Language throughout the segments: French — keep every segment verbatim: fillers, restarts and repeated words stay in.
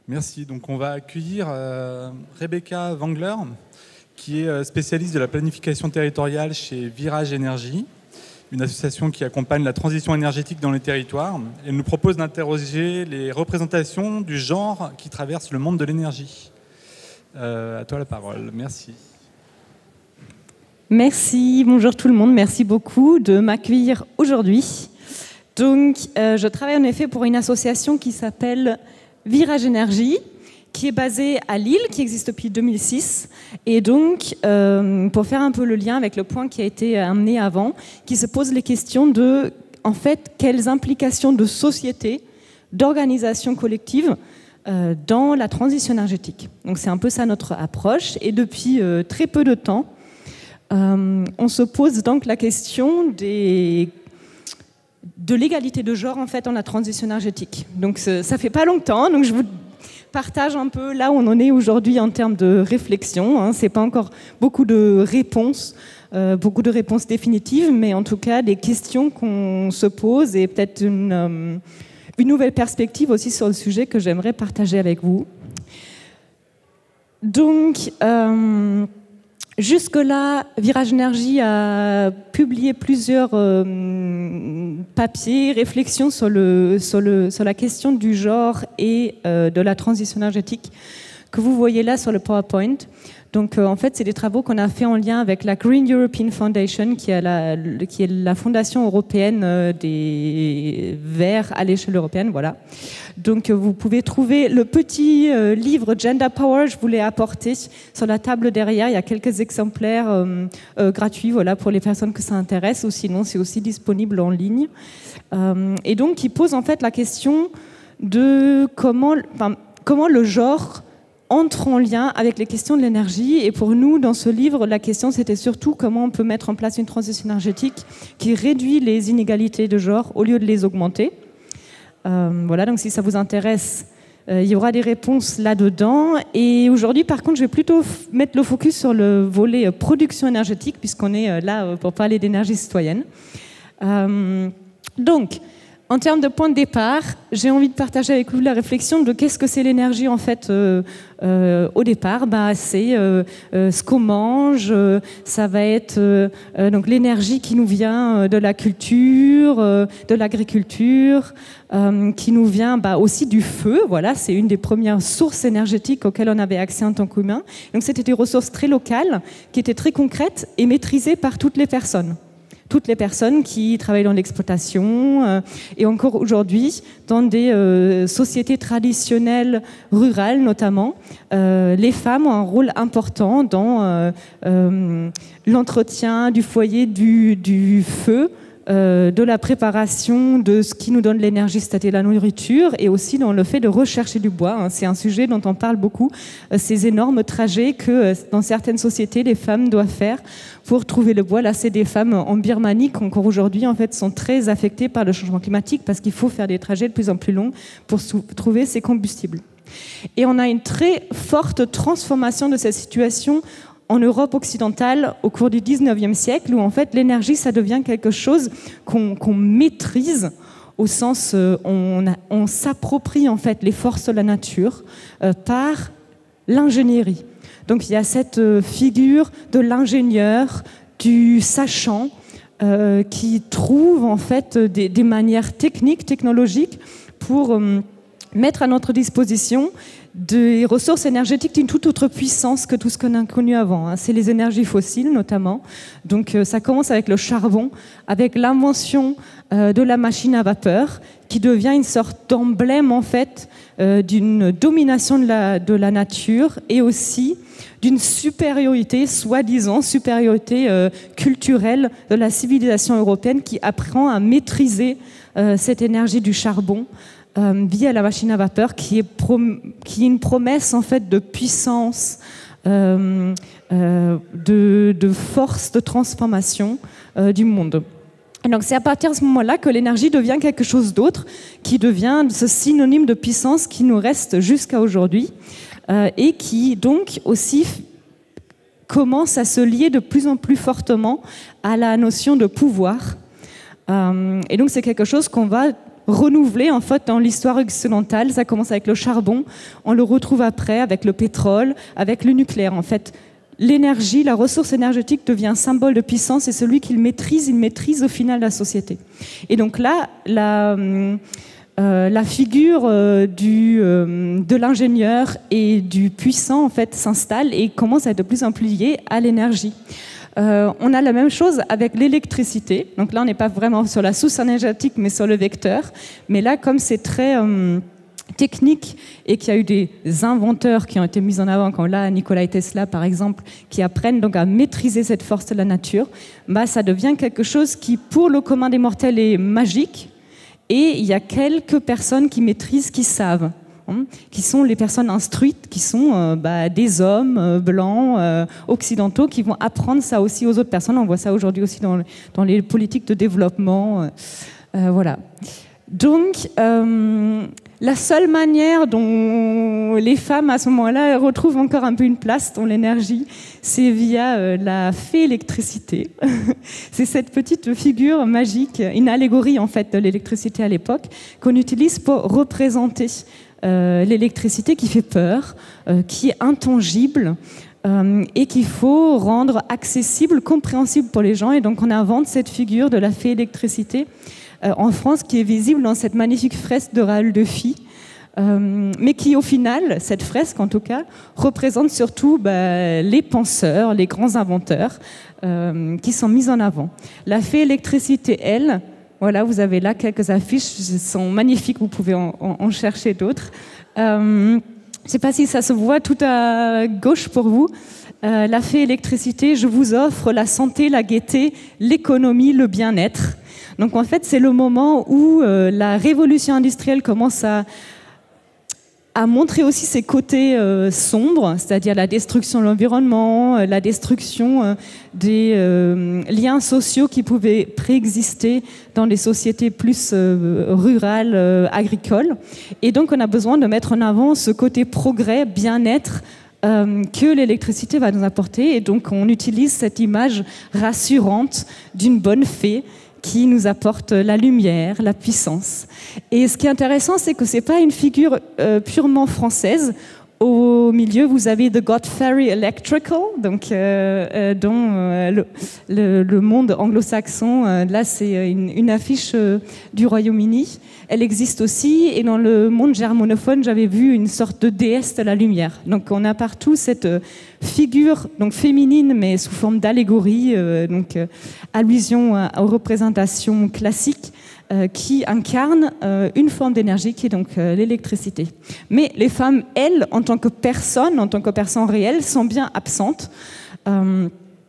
Merci. Donc on va accueillir euh, Rebecca Wangler, qui est spécialiste de la planification territoriale chez Virage Énergie, une association qui accompagne la transition énergétique dans les territoires. Elle nous propose d'interroger les représentations du genre qui traversent le monde de l'énergie. Euh, à toi la parole. Merci. Merci, bonjour tout le monde. Merci beaucoup de m'accueillir aujourd'hui. Donc, euh, je travaille en effet pour une association qui s'appelle Virage Énergie, qui est basée à Lille, qui existe depuis deux mille six. Et donc, euh, pour faire un peu le lien avec le point qui a été amené avant, qui se pose les questions de, en fait, quelles implications de société, d'organisation collective euh, dans la transition énergétique. Donc, c'est un peu ça notre approche. Et depuis euh, très peu de temps, euh, on se pose donc la question des de l'égalité de genre en fait dans la transition énergétique. Donc ça fait pas longtemps, donc je vous partage un peu là où on en est aujourd'hui en termes de réflexion. Hein. C'est pas encore beaucoup de réponses, euh, beaucoup de réponses définitives, mais en tout cas des questions qu'on se pose et peut-être une, euh, une nouvelle perspective aussi sur le sujet que j'aimerais partager avec vous. Donc euh, jusque-là, Virage Énergie a publié plusieurs euh, papiers, réflexions sur, le, sur, le, sur la question du genre et euh, de la transition énergétique que vous voyez là sur le PowerPoint. Donc, euh, en fait, c'est des travaux qu'on a fait en lien avec la Green European Foundation, qui est la, qui est la fondation européenne euh, des Verts à l'échelle européenne. Voilà. Donc, euh, vous pouvez trouver le petit euh, livre Gender Power, je vous l'ai apporté sur la table derrière. Il y a quelques exemplaires euh, euh, gratuits, voilà, pour les personnes que ça intéresse, ou sinon, c'est aussi disponible en ligne. Euh, et donc, il pose en fait la question de comment, enfin, comment le genre entre en lien avec les questions de l'énergie. Et pour nous, dans ce livre, la question, c'était surtout comment on peut mettre en place une transition énergétique qui réduit les inégalités de genre au lieu de les augmenter. Euh, voilà, donc si ça vous intéresse, euh, il y aura des réponses là-dedans. Et aujourd'hui, par contre, je vais plutôt f- mettre le focus sur le volet euh, production énergétique, puisqu'on est euh, là euh, pour parler d'énergie citoyenne. Euh, donc, en termes de point de départ, j'ai envie de partager avec vous la réflexion de qu'est-ce que c'est l'énergie en fait euh, euh, au départ. Bah, c'est euh, euh, ce qu'on mange, euh, ça va être euh, euh, donc l'énergie qui nous vient euh, de la culture, euh, de l'agriculture, euh, qui nous vient bah, aussi du feu. Voilà, c'est une des premières sources énergétiques auxquelles on avait accès en tant qu'humain. Donc c'était des ressources très locales, qui étaient très concrètes et maîtrisées par toutes les personnes. Toutes les personnes qui travaillent dans l'exploitation euh, et encore aujourd'hui dans des euh, sociétés traditionnelles rurales notamment, euh, les femmes ont un rôle important dans euh, euh, l'entretien du foyer, du, du feu, euh, de la préparation de ce qui nous donne l'énergie, c'est-à-dire la nourriture, et aussi dans le fait de rechercher du bois. Hein. C'est un sujet dont on parle beaucoup, euh, ces énormes trajets que euh, dans certaines sociétés les femmes doivent faire pour trouver le bois. Là, c'est des femmes en Birmanie qui encore aujourd'hui en fait sont très affectées par le changement climatique parce qu'il faut faire des trajets de plus en plus longs pour sou- trouver ces combustibles. Et on a une très forte transformation de cette situation en Europe occidentale au cours du dix-neuvième siècle, où en fait l'énergie, ça devient quelque chose qu'on, qu'on maîtrise, au sens euh, on, a, on s'approprie en fait les forces de la nature euh, par l'ingénierie. Donc il y a cette euh, figure de l'ingénieur, du sachant, euh, qui trouve en fait des, des manières techniques, technologiques pour euh, mettre à notre disposition des ressources énergétiques d'une toute autre puissance que tout ce qu'on a connu avant. Hein. C'est les énergies fossiles notamment. Donc euh, ça commence avec le charbon, avec l'invention euh, de la machine à vapeur, qui devient une sorte d'emblème en fait euh, d'une domination de la, de la nature et aussi d'une supériorité, soi-disant supériorité euh, culturelle de la civilisation européenne qui apprend à maîtriser euh, cette énergie du charbon Euh, via la machine à vapeur, qui est, prom- qui est une promesse en fait de puissance, euh, euh, de, de force de transformation euh, du monde. Et donc c'est à partir de ce moment-là que l'énergie devient quelque chose d'autre, qui devient ce synonyme de puissance qui nous reste jusqu'à aujourd'hui euh, et qui donc aussi f- commence à se lier de plus en plus fortement à la notion de pouvoir. Euh, et donc c'est quelque chose qu'on va renouvelé en fait dans l'histoire occidentale. Ça commence avec le charbon, on le retrouve après avec le pétrole, avec le nucléaire. En fait, l'énergie, la ressource énergétique devient un symbole de puissance et celui qui le maîtrise, il maîtrise au final la société. Et donc là, la, euh, la figure euh, du, euh, de l'ingénieur et du puissant en fait s'installe et commence à être de plus en plus lié à l'énergie. Euh, on a la même chose avec l'électricité. Donc là, on n'est pas vraiment sur la source énergétique, mais sur le vecteur. Mais là, comme c'est très euh, technique et qu'il y a eu des inventeurs qui ont été mis en avant, comme là, Nikola Tesla, par exemple, qui apprennent donc à maîtriser cette force de la nature, bah, ça devient quelque chose qui, pour le commun des mortels, est magique. Et il y a quelques personnes qui maîtrisent, qui savent. Qui sont les personnes instruites, qui sont euh, bah, des hommes euh, blancs, euh, occidentaux, qui vont apprendre ça aussi aux autres personnes. On voit ça aujourd'hui aussi dans, dans les politiques de développement. Euh, euh, voilà. Donc, euh, la seule manière dont les femmes, à ce moment-là, retrouvent encore un peu une place dans l'énergie, c'est via euh, la fée électricité. C'est cette petite figure magique, une allégorie en fait de l'électricité à l'époque, qu'on utilise pour représenter Euh, l'électricité qui fait peur, euh, qui est intangible euh, et qu'il faut rendre accessible, compréhensible pour les gens. Et donc on invente cette figure de la fée électricité euh, en France qui est visible dans cette magnifique fresque de Raoul de Fie, euh, mais qui au final, cette fresque en tout cas, représente surtout bah, les penseurs, les grands inventeurs euh, qui sont mis en avant. La fée électricité, elle, voilà, vous avez là quelques affiches, elles sont magnifiques, vous pouvez en, en, en chercher d'autres. Euh, je ne sais pas si ça se voit tout à gauche pour vous. Euh, la fée électricité, je vous offre la santé, la gaieté, l'économie, le bien-être. Donc en fait, c'est le moment où euh, la révolution industrielle commence à à montrer aussi ses côtés euh, sombres, c'est-à-dire la destruction de l'environnement, euh, la destruction euh, des euh, liens sociaux qui pouvaient préexister dans les sociétés plus euh, rurales, euh, agricoles. Et donc on a besoin de mettre en avant ce côté progrès, bien-être, euh, que l'électricité va nous apporter. Et donc on utilise cette image rassurante d'une bonne fée qui nous apporte la lumière, la puissance. Et ce qui est intéressant, c'est que ce n'est pas une figure euh, purement française. Au milieu, vous avez The God Fairy Electrical, donc, euh, euh, dont euh, le, le, le monde anglo-saxon, euh, là c'est une, une affiche euh, du Royaume-Uni. Elle existe aussi, et dans le monde germanophone, j'avais vu une sorte de déesse de la lumière. Donc on a partout cette euh, figure donc féminine, mais sous forme d'allégorie, euh, donc euh, allusion à, aux représentations classiques, euh, qui incarne euh, une forme d'énergie qui est donc euh, l'électricité. Mais les femmes, elles, en tant que personnes, en tant que personnes réelles, sont bien absentes. Euh,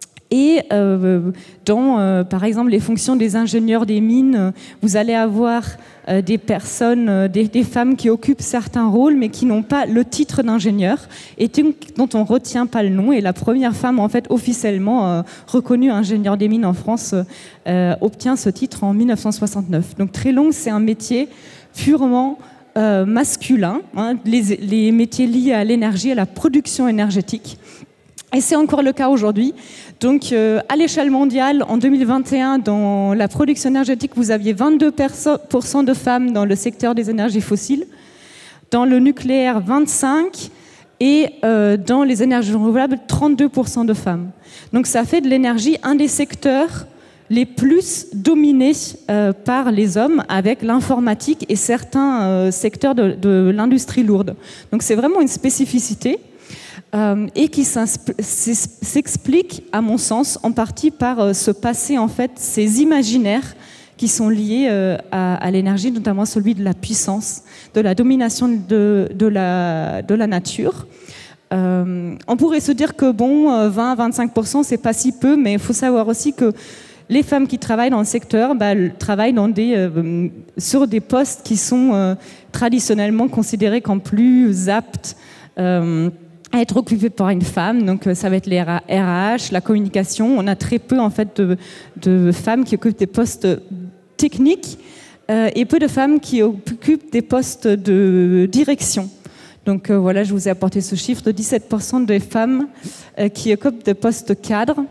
Et euh, dans, euh, par exemple, les fonctions des ingénieurs des mines, vous allez avoir euh, des personnes, euh, des, des femmes qui occupent certains rôles, mais qui n'ont pas le titre d'ingénieur et dont on ne retient pas le nom. Et la première femme, en fait, officiellement euh, reconnue ingénieure des mines en France, euh, obtient ce titre en mille neuf cent soixante-neuf. Donc très long, c'est un métier purement euh, masculin, hein, les, les métiers liés à l'énergie, à la production énergétique. Et c'est encore le cas aujourd'hui. Donc, euh, à l'échelle mondiale, en deux mille vingt et un, dans la production énergétique, vous aviez vingt-deux pour cent de femmes dans le secteur des énergies fossiles, dans le nucléaire, vingt-cinq pour cent, et euh, dans les énergies renouvelables, trente-deux pour cent de femmes. Donc, ça fait de l'énergie un des secteurs les plus dominés euh, par les hommes, avec l'informatique et certains euh, secteurs de, de l'industrie lourde. Donc, c'est vraiment une spécificité. Euh, et qui s'explique, à mon sens, en partie par euh, ce passé, en fait, ces imaginaires qui sont liés euh, à, à l'énergie, notamment celui de la puissance, de la domination de, de, la, de la nature. Euh, on pourrait se dire que bon, vingt à vingt-cinq pour cent, c'est pas si peu, mais il faut savoir aussi que les femmes qui travaillent dans le secteur bah, travaillent dans des, euh, sur des postes qui sont euh, traditionnellement considérés comme plus aptes euh, à être occupé par une femme, donc ça va être les R H, la communication. On a très peu en fait de, de femmes qui occupent des postes techniques euh, et peu de femmes qui occupent des postes de direction. Donc euh, voilà, je vous ai apporté ce chiffre de dix-sept pour cent des femmes euh, qui occupent des postes cadres.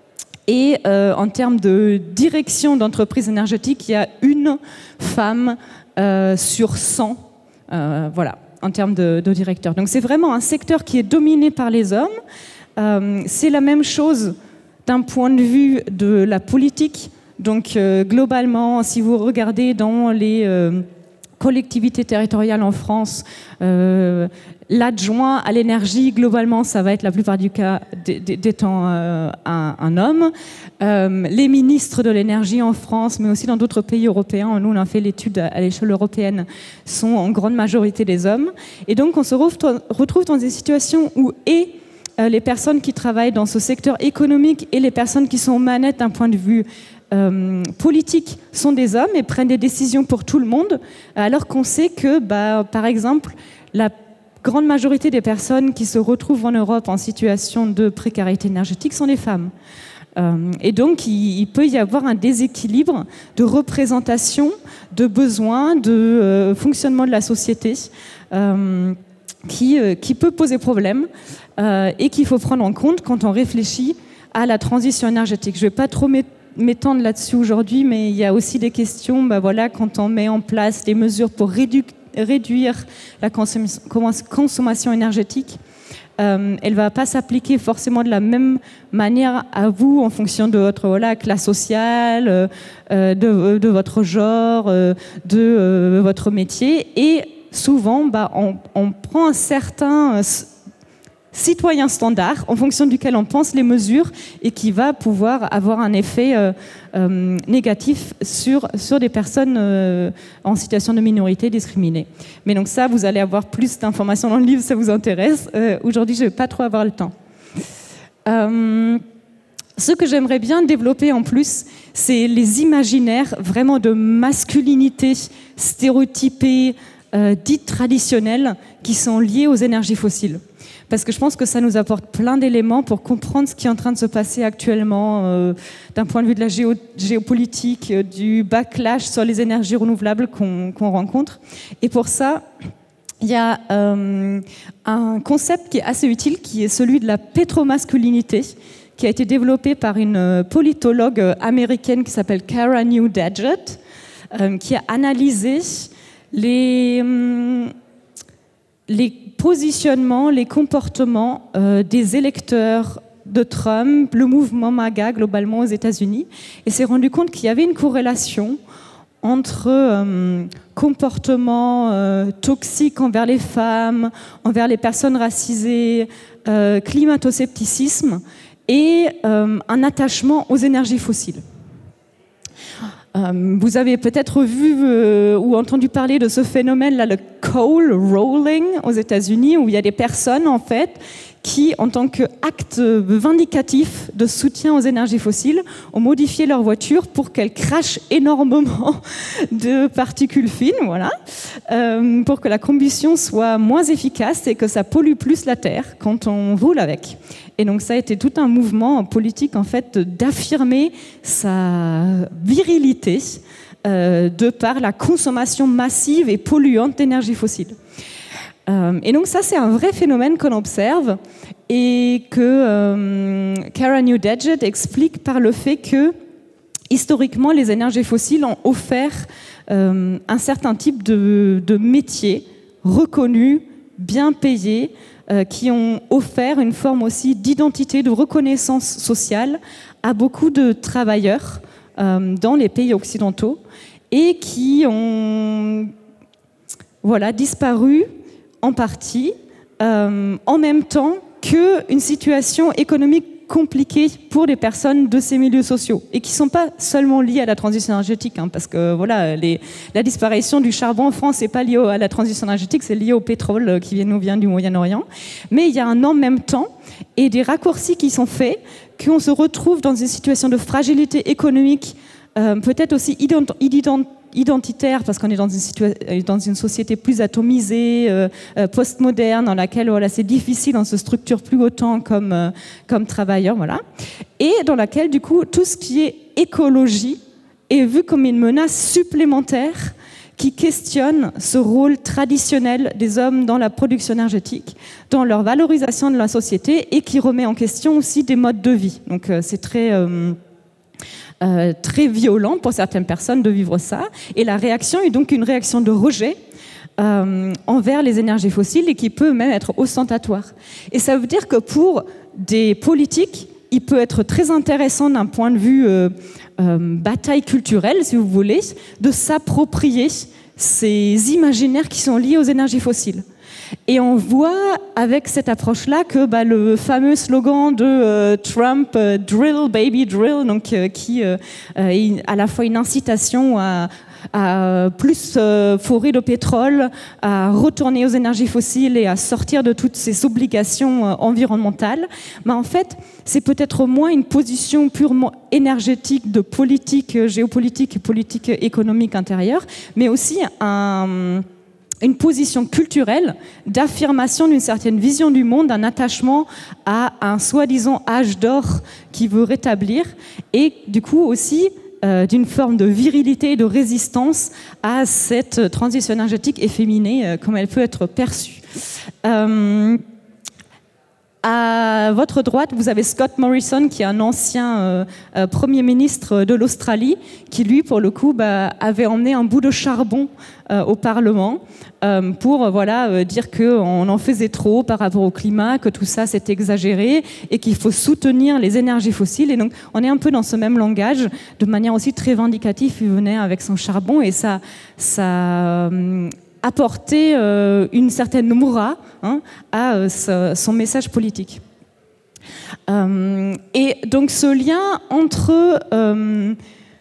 Et euh, en termes de direction d'entreprise énergétique, il y a une femme euh, sur cent, euh, voilà, en termes de, de directeurs. Donc c'est vraiment un secteur qui est dominé par les hommes. Euh, c'est la même chose d'un point de vue de la politique. Donc euh, globalement, si vous regardez dans les euh, collectivités territoriales en France, euh, l'adjoint à l'énergie, globalement, ça va être la plupart du cas d'étant euh, un, un homme. Euh, les ministres de l'énergie en France, mais aussi dans d'autres pays européens, nous on a fait l'étude à l'échelle européenne, sont en grande majorité des hommes. Et donc on se retrouve dans des situations où et euh, les personnes qui travaillent dans ce secteur économique et les personnes qui sont aux manettes d'un point de vue Euh, politiques sont des hommes et prennent des décisions pour tout le monde, alors qu'on sait que, bah, par exemple, la grande majorité des personnes qui se retrouvent en Europe en situation de précarité énergétique sont des femmes. Euh, et donc, il, il peut y avoir un déséquilibre de représentation, de besoins, de euh, fonctionnement de la société euh, qui, euh, qui peut poser problème euh, et qu'il faut prendre en compte quand on réfléchit à la transition énergétique. Je ne vais pas trop m'étendre m'étendre là-dessus aujourd'hui, mais il y a aussi des questions, bah voilà, quand on met en place des mesures pour rédu- réduire la consom- consommation énergétique, euh, elle ne va pas s'appliquer forcément de la même manière à vous en fonction de votre voilà, classe sociale, euh, de, de votre genre, euh, de euh, votre métier. Et souvent, bah, on, on prend un certain citoyen standard en fonction duquel on pense les mesures et qui va pouvoir avoir un effet euh, euh, négatif sur, sur des personnes euh, en situation de minorité discriminées. Mais donc ça, vous allez avoir plus d'informations dans le livre si ça vous intéresse. Euh, aujourd'hui, je ne vais pas trop avoir le temps. Euh, ce que j'aimerais bien développer en plus, c'est les imaginaires vraiment de masculinité stéréotypée, euh, dite traditionnelle, qui sont liés aux énergies fossiles. Parce que je pense que ça nous apporte plein d'éléments pour comprendre ce qui est en train de se passer actuellement euh, d'un point de vue de la géo- géopolitique, euh, du backlash sur les énergies renouvelables qu'on, qu'on rencontre. Et pour ça, il y a euh, un concept qui est assez utile, qui est celui de la pétromasculinité, qui a été développé par une politologue américaine qui s'appelle Kara News-Dadgett, euh, qui a analysé les... Hum, les positionnements, les comportements euh, des électeurs de Trump, le mouvement MAGA globalement aux États-Unis, et s'est rendu compte qu'il y avait une corrélation entre euh, comportements euh, toxiques envers les femmes, envers les personnes racisées, euh, climato-scepticisme et euh, un attachement aux énergies fossiles. Euh, vous avez peut-être vu euh, ou entendu parler de ce phénomène-là, le coal rolling aux États-Unis, où il y a des personnes en fait qui, en tant qu'acte vindicatif de soutien aux énergies fossiles, ont modifié leur voiture pour qu'elle crache énormément de particules fines, voilà, euh, pour que la combustion soit moins efficace et que ça pollue plus la terre quand on roule avec. Et donc ça a été tout un mouvement politique en fait d'affirmer sa virilité euh, de par la consommation massive et polluante d'énergie fossile. Euh, et donc ça c'est un vrai phénomène qu'on observe et que euh, Kara News-Dadgett explique par le fait que historiquement les énergies fossiles ont offert euh, un certain type de, de métiers reconnus, bien payés, Euh, qui ont offert une forme aussi d'identité, de reconnaissance sociale à beaucoup de travailleurs euh, dans les pays occidentaux et qui ont voilà, disparu en partie euh, en même temps qu'une situation économique compliquées pour les personnes de ces milieux sociaux et qui ne sont pas seulement liées à la transition énergétique, hein, parce que voilà, les, la disparition du charbon en France n'est pas liée à la transition énergétique, c'est lié au pétrole qui nous vient du Moyen-Orient. Mais il y a un en même temps et des raccourcis qui sont faits qu'on se retrouve dans une situation de fragilité économique, euh, peut-être aussi ident- ident- identitaire, parce qu'on est dans une, situa- dans une société plus atomisée, euh, euh, postmoderne, dans laquelle voilà, c'est difficile, on se structure plus autant comme, euh, comme travailleur, voilà. Et dans laquelle, du coup, tout ce qui est écologie est vu comme une menace supplémentaire qui questionne ce rôle traditionnel des hommes dans la production énergétique, dans leur valorisation de la société, et qui remet en question aussi des modes de vie. Donc euh, c'est très... Euh, euh, très violent pour certaines personnes de vivre ça. Et la réaction est donc une réaction de rejet euh, envers les énergies fossiles et qui peut même être ostentatoire. Et ça veut dire que pour des politiques, il peut être très intéressant d'un point de vue euh, euh, bataille culturelle, si vous voulez, de s'approprier ces imaginaires qui sont liés aux énergies fossiles. Et on voit avec cette approche-là que bah, le fameux slogan de euh, Trump, euh, Drill, baby, drill, donc, euh, qui euh, est à la fois une incitation à, à plus euh, forer de pétrole, à retourner aux énergies fossiles et à sortir de toutes ces obligations euh, environnementales, bah, en fait, c'est peut-être moins une position purement énergétique de politique euh, géopolitique et politique économique intérieure, mais aussi un... une position culturelle d'affirmation d'une certaine vision du monde, d'un attachement à un soi-disant âge d'or qui veut rétablir, et du coup aussi euh, d'une forme de virilité et de résistance à cette transition énergétique efféminée euh, comme elle peut être perçue. Euh, À votre droite, vous avez Scott Morrison, qui est un ancien euh, euh, Premier ministre de l'Australie, qui lui, pour le coup, bah, avait emmené un bout de charbon euh, au Parlement euh, pour euh, voilà, euh, dire qu'on en faisait trop par rapport au climat, que tout ça c'est exagéré et qu'il faut soutenir les énergies fossiles. Et donc, on est un peu dans ce même langage, de manière aussi très vindicative. Il venait avec son charbon et ça... ça euh, apporter euh, une certaine moura hein, à euh, ce, son message politique. Euh, et donc ce lien entre euh,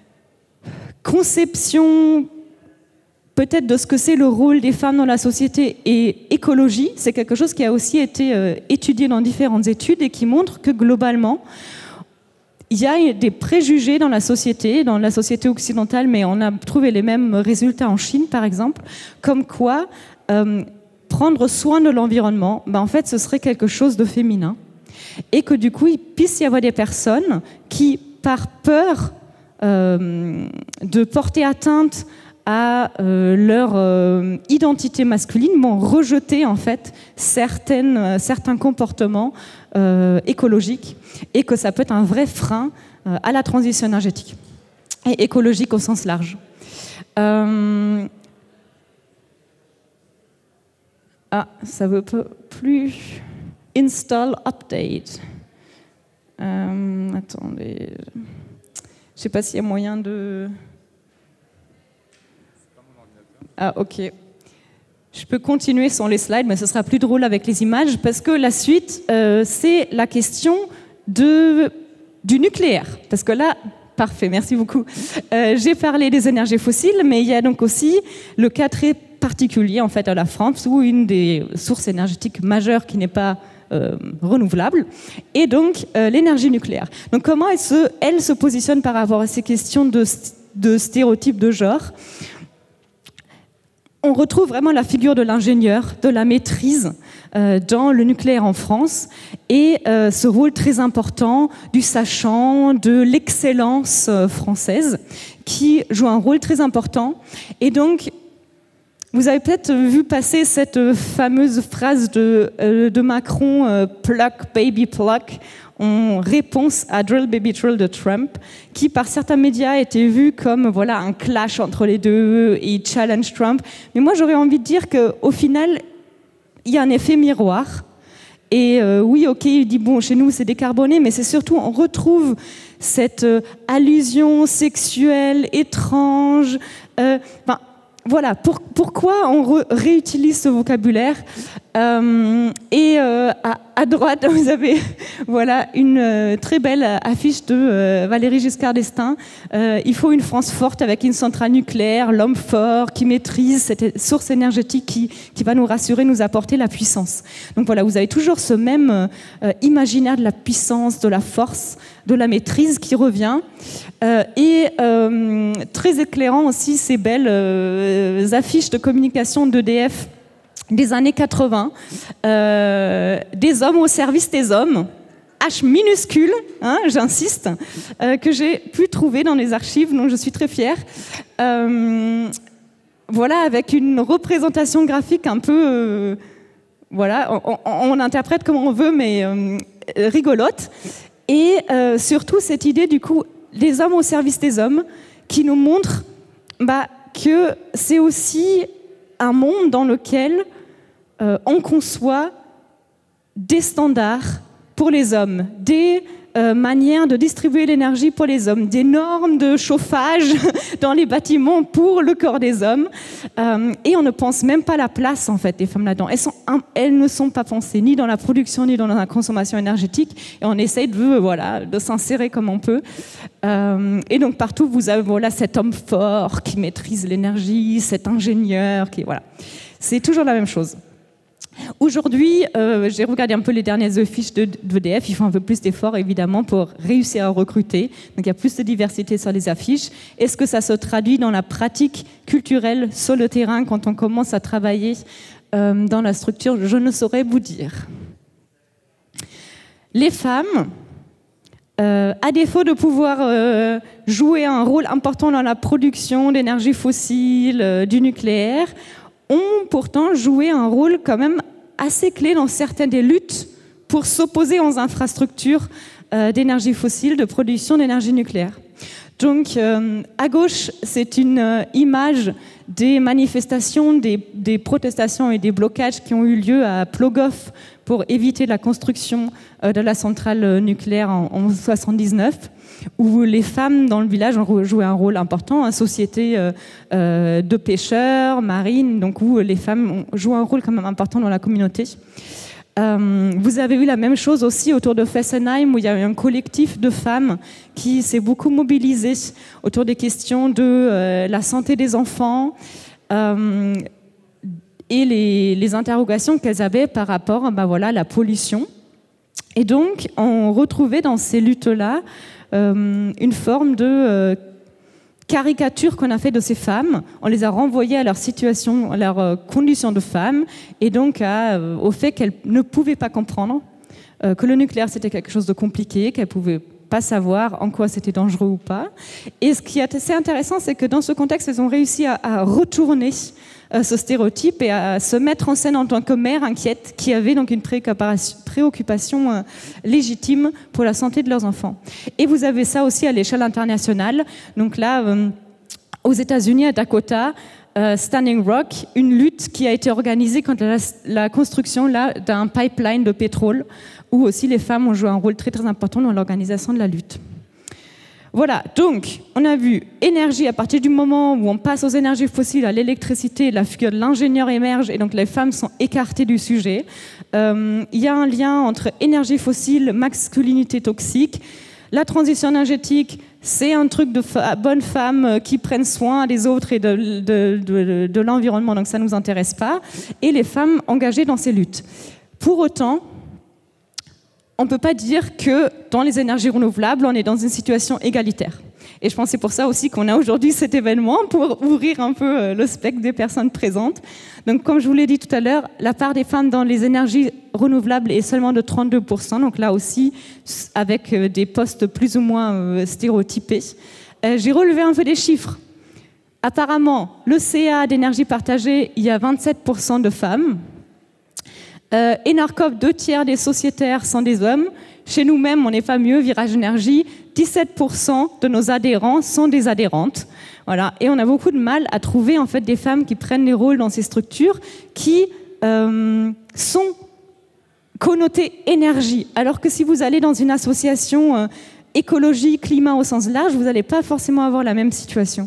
conception peut-être de ce que c'est le rôle des femmes dans la société et écologie, c'est quelque chose qui a aussi été euh, étudié dans différentes études et qui montre que globalement, il y a des préjugés dans la société, dans la société occidentale, mais on a trouvé les mêmes résultats en Chine, par exemple, comme quoi euh, prendre soin de l'environnement, ben en fait, ce serait quelque chose de féminin. Et que du coup, il puisse y avoir des personnes qui, par peur euh, de porter atteinte à euh, leur euh, identité masculine, vont rejeter en fait certaines, euh, certains comportements euh, écologiques, et que ça peut être un vrai frein euh, à la transition énergétique et écologique au sens large. Euh... Ah, ça veut plus install update. Euh, attendez, je sais pas s'il y a moyen de. Ah, ok. Je peux continuer sans les slides, mais ce sera plus drôle avec les images, parce que la suite, euh, c'est la question de, du nucléaire. Parce que là, parfait, merci beaucoup. Euh, j'ai parlé des énergies fossiles, mais il y a donc aussi le cas très particulier, en fait, à la France, où une des sources énergétiques majeures qui n'est pas euh, renouvelable, et donc euh, l'énergie nucléaire. Donc comment elle se, elle se positionne par rapport à ces questions de, de stéréotypes de genre ? On retrouve vraiment la figure de l'ingénieur, de la maîtrise euh, dans le nucléaire en France, et euh, ce rôle très important du sachant, de l'excellence euh, française, qui joue un rôle très important. Et donc, vous avez peut-être vu passer cette fameuse phrase de, euh, de Macron, euh, « pluck, baby, pluck », en réponse à Drill Baby Drill de Trump, qui par certains médias était vu comme voilà, un clash entre les deux, et il challenge Trump. Mais moi j'aurais envie de dire qu'au final, il y a un effet miroir. Et euh, oui, ok, il dit, bon, chez nous c'est décarboné, mais c'est surtout, on retrouve cette euh, allusion sexuelle, étrange, euh, enfin, voilà, pour, pourquoi on re, réutilise ce vocabulaire euh, Et euh, à, à droite, vous avez voilà, une euh, très belle affiche de euh, Valéry Giscard d'Estaing. Euh, il faut une France forte avec une centrale nucléaire, l'homme fort qui maîtrise cette source énergétique qui, qui va nous rassurer, nous apporter la puissance. Donc voilà, vous avez toujours ce même euh, imaginaire de la puissance, de la force, de la maîtrise qui revient. Euh, et euh, très éclairant aussi ces belles euh, affiches de communication d'E D F des années quatre-vingts, euh, des hommes au service des hommes, H minuscule, hein, j'insiste, euh, que j'ai pu trouver dans les archives, dont je suis très fière. Euh, voilà, avec une représentation graphique un peu... Euh, voilà, on, on, on interprète comme on veut, mais euh, rigolote. Et euh, surtout cette idée, du coup, les hommes au service des hommes, qui nous montre bah, que c'est aussi un monde dans lequel euh, on conçoit des standards pour les hommes, des euh, manières de distribuer l'énergie pour les hommes, des normes de chauffage dans les bâtiments pour le corps des hommes. Euh, et on ne pense même pas la place en fait des femmes là-dedans. Elles, sont, elles ne sont pas pensées ni dans la production ni dans la consommation énergétique. Et on essaye de, voilà, de s'insérer comme on peut. Euh, et donc partout, vous avez voilà, cet homme fort qui maîtrise l'énergie, cet ingénieur qui... Voilà. C'est toujours la même chose. Aujourd'hui, euh, j'ai regardé un peu les dernières affiches de d'E D F. Ils font un peu plus d'efforts, évidemment, pour réussir à recruter. Donc, il y a plus de diversité sur les affiches. Est-ce que ça se traduit dans la pratique culturelle sur le terrain quand on commence à travailler euh, dans la structure? Je ne saurais vous dire. Les femmes, euh, à défaut de pouvoir euh, jouer un rôle important dans la production d'énergie fossile, euh, du nucléaire, ont pourtant joué un rôle quand même assez clé dans certaines des luttes pour s'opposer aux infrastructures euh, d'énergie fossile, de production d'énergie nucléaire. Donc, euh, à gauche, c'est une euh, image des manifestations, des, des protestations et des blocages qui ont eu lieu à Plogoff pour éviter la construction euh, de la centrale nucléaire en, en soixante-dix-neuf. Où les femmes dans le village ont joué un rôle important, une société euh, euh, de pêcheurs, marine, donc où les femmes jouent un rôle quand même important dans la communauté. Euh, vous avez eu la même chose aussi autour de Fessenheim, où il y a eu un collectif de femmes qui s'est beaucoup mobilisé autour des questions de euh, la santé des enfants euh, et les, les interrogations qu'elles avaient par rapport ben voilà, à la pollution. Et donc, on retrouvait dans ces luttes-là Euh, une forme de euh, caricature qu'on a fait de ces femmes. On les a renvoyées à leur situation, à leurs euh, conditions de femmes, et donc à, euh, au fait qu'elles ne pouvaient pas comprendre euh, que le nucléaire c'était quelque chose de compliqué, qu'elles ne pouvaient pas savoir en quoi c'était dangereux ou pas. Et ce qui est assez intéressant, c'est que dans ce contexte, elles ont réussi à, à retourner euh, ce stéréotype et à se mettre en scène en tant que mère inquiète qui avait donc une préoccupation euh, légitime pour la santé de leurs enfants. Et vous avez ça aussi à l'échelle internationale. Donc là, euh, aux États-Unis, à Dakota, euh, Standing Rock, une lutte qui a été organisée contre la, la construction là, d'un pipeline de pétrole, où aussi les femmes ont joué un rôle très très important dans l'organisation de la lutte. Voilà, donc on a vu énergie à partir du moment où on passe aux énergies fossiles, à l'électricité, la figure de l'ingénieur émerge et donc les femmes sont écartées du sujet. Euh, il y a un lien entre énergie fossile, masculinité toxique. La transition énergétique, c'est un truc de fa- bonnes femmes qui prennent soin des autres et de, de, de, de l'environnement, donc ça ne nous intéresse pas. Et les femmes engagées dans ces luttes. Pour autant, on ne peut pas dire que dans les énergies renouvelables, on est dans une situation égalitaire. Et je pense que c'est pour ça aussi qu'on a aujourd'hui cet événement, pour ouvrir un peu le spectre des personnes présentes. Donc, comme je vous l'ai dit tout à l'heure, la part des femmes dans les énergies renouvelables est seulement de trente-deux pour cent. Donc là aussi, avec des postes plus ou moins stéréotypés. J'ai relevé un peu des chiffres. Apparemment, le C A d'énergie partagée, il y a vingt-sept pour cent de femmes. Euh, Enercop, deux tiers des sociétaires sont des hommes. Chez nous-mêmes, on n'est pas mieux. Virage Énergie, dix-sept pour cent de nos adhérents sont des adhérentes. Voilà. Et on a beaucoup de mal à trouver en fait des femmes qui prennent les rôles dans ces structures qui euh, sont connotées énergie. Alors que si vous allez dans une association euh, écologie, climat au sens large, vous n'allez pas forcément avoir la même situation.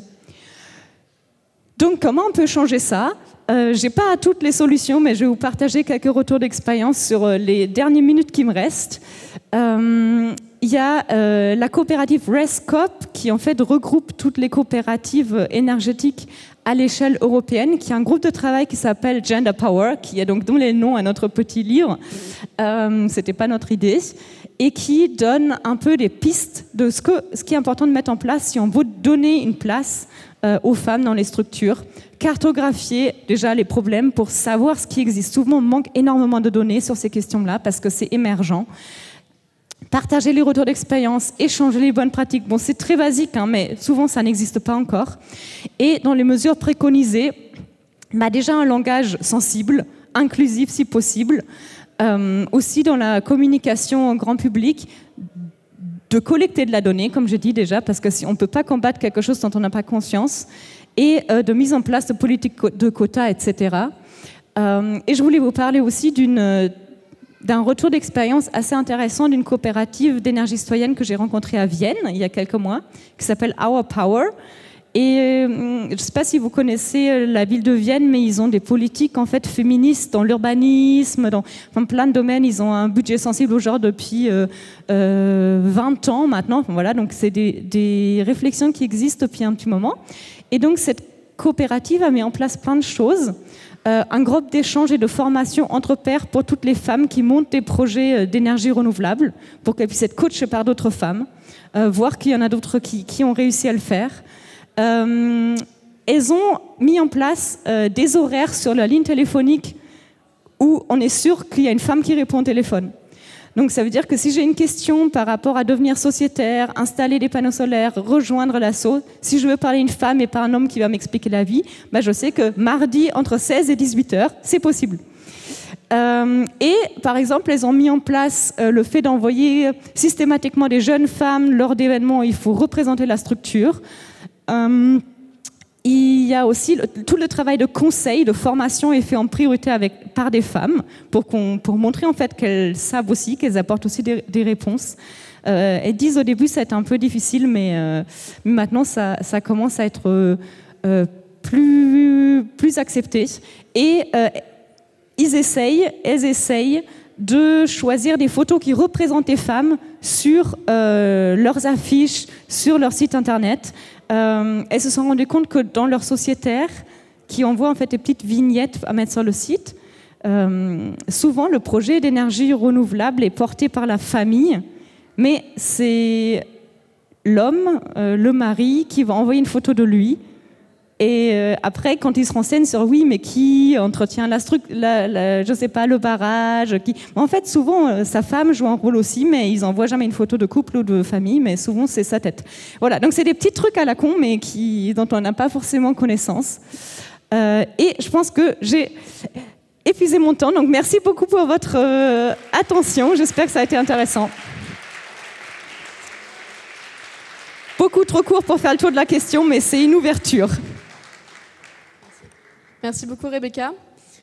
Donc, comment on peut changer ça ? Euh, j'ai pas toutes les solutions, mais je vais vous partager quelques retours d'expérience sur euh, les dernières minutes qui me restent. Euh, il y a euh, la coopérative RESCOP qui en fait regroupe toutes les coopératives énergétiques à l'échelle européenne, qui est un groupe de travail qui s'appelle Gender Power, qui a donc donné le nom à notre petit livre. Euh, c'était pas notre idée. Et qui donne un peu des pistes de ce, que, ce qui est important de mettre en place si on veut donner une place euh, aux femmes dans les structures. Cartographier déjà les problèmes pour savoir ce qui existe. Souvent, on manque énormément de données sur ces questions-là parce que c'est émergent. Partager les retours d'expérience, échanger les bonnes pratiques. Bon, c'est très basique, hein, mais souvent, ça n'existe pas encore. Et dans les mesures préconisées, bah déjà un langage sensible, inclusif si possible. Euh, aussi dans la communication au grand public, de collecter de la donnée, comme je dis déjà, parce que si on ne peut pas combattre quelque chose dont on n'a pas conscience, et euh, de mise en place de politiques de quotas, et cetera. Euh, et je voulais vous parler aussi d'une, d'un retour d'expérience assez intéressant d'une coopérative d'énergie citoyenne que j'ai rencontrée à Vienne il y a quelques mois, qui s'appelle Our Power. Et euh, je ne sais pas si vous connaissez la ville de Vienne, mais ils ont des politiques en fait féministes dans l'urbanisme, dans, dans plein de domaines. Ils ont un budget sensible au genre depuis euh, euh, vingt ans maintenant. Voilà, donc c'est des, des réflexions qui existent depuis un petit moment. Et donc cette coopérative a mis en place plein de choses. Euh, un groupe d'échange et de formation entre pairs pour toutes les femmes qui montent des projets d'énergie renouvelable, pour qu'elles puissent être coachées par d'autres femmes, euh, voir qu'il y en a d'autres qui, qui ont réussi à le faire. Euh, elles ont mis en place euh, des horaires sur la ligne téléphonique où on est sûr qu'il y a une femme qui répond au téléphone. Donc ça veut dire que si j'ai une question par rapport à devenir sociétaire, installer des panneaux solaires, rejoindre l'asso, si je veux parler à une femme et pas un homme qui va m'expliquer la vie, bah je sais que mardi entre seize et dix-huit heures, c'est possible. Euh, et par exemple, elles ont mis en place euh, le fait d'envoyer systématiquement des jeunes femmes lors d'événements où il faut représenter la structure. Euh, il y a aussi le, tout le travail de conseil, de formation est fait en priorité avec, par des femmes pour, qu'on, pour montrer en fait qu'elles savent aussi, qu'elles apportent aussi des, des réponses. Euh, elles disent au début ça a été un peu difficile, mais, euh, mais maintenant ça, ça commence à être euh, euh, plus, plus accepté. Et euh, ils essayent, elles essayent de choisir des photos qui représentent les femmes sur euh, leurs affiches, sur leur site internet. Euh, elles se sont rendues compte que dans leur sociétaire, qui envoie en fait des petites vignettes à mettre sur le site, euh, souvent le projet d'énergie renouvelable est porté par la famille, mais c'est l'homme, euh, le mari, qui va envoyer une photo de lui. Et euh, après, quand ils se renseignent sur oui, mais qui entretient la structure, je sais pas, le barrage, qui... En fait, souvent, euh, sa femme joue un rôle aussi, mais ils n'envoient jamais une photo de couple ou de famille, mais souvent, c'est sa tête. Voilà, donc c'est des petits trucs à la con, mais qui... dont on n'a pas forcément connaissance. Euh, et je pense que j'ai épuisé mon temps, donc merci beaucoup pour votre euh, attention. J'espère que ça a été intéressant. Beaucoup trop court pour faire le tour de la question, mais c'est une ouverture. Merci beaucoup Rebecca.